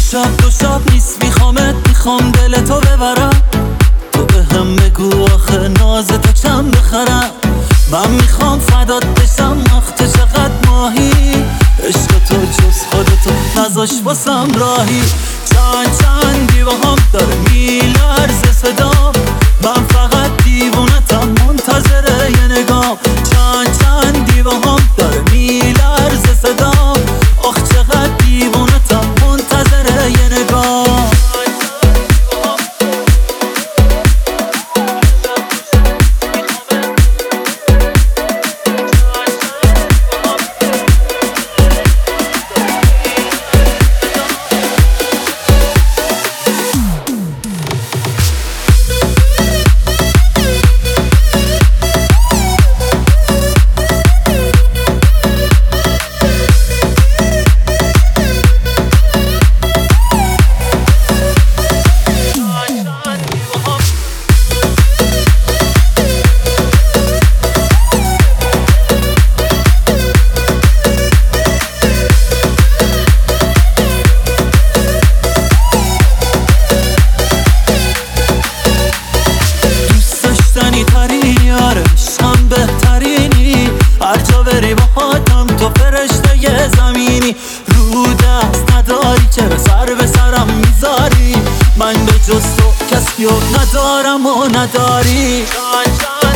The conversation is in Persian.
شب دو شب نیست میخوامت، میخوام دل تو ببرم. تو به هم بگو آخه ناز تو چند بخرم. من میخوام فدات بشم وقت چقدر ماهی. عشق تو جز خودتو نذاش واسم راهی. چند دیوه هم داره میلرزه صدام. من فقط دیوونتم منتظر یه نگاه. چند دیوه هم داره میلرزه صدام. آخ چقدر دیوونتم منتظر یه نگاه. عشقم بهترینی، هر جا بری باهاتم تو فرشته ی زمینی. رو دست نداری چرا سر به سرم میذاری؟ من به جز تو کسی رو ندارم و نداری.